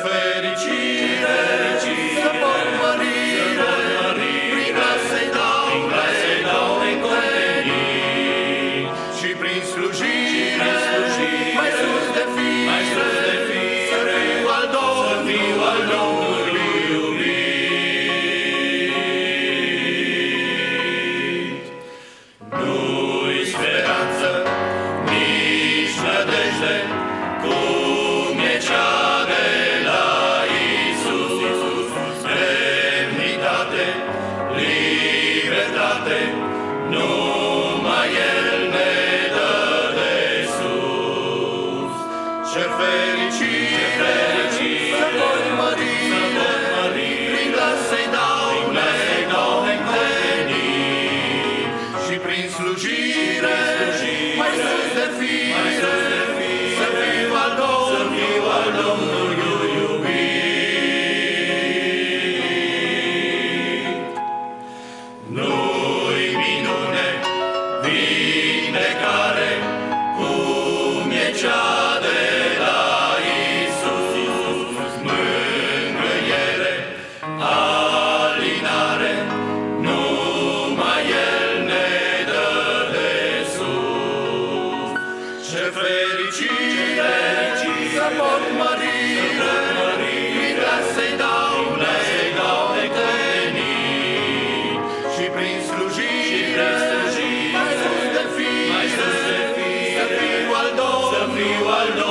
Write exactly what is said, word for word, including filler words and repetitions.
fericire, să pot mărire, prin glasei dau necontenit, și prin slujire, mai sus de fire, să fiu al Domnului iubit. Nu-i speranță, nici nădejde, cum e cea de la Iisus. Demnitate, libertate, numai El ne dă de sus. Ce fericire, să pot mărire, prin glas să-i dau necontenit, și prin slujire, mai sus de fire, să fiu al Domnului iubit. Nu-i minune, vindecare, cum e cea de la Iisus. Mângâiere, alinare, numai El ne dă de sus. Ce fericire, să pot mărire, prin glas să-i dau necontenit, și prin slujire, mai sus de fire, să fiu al Domnului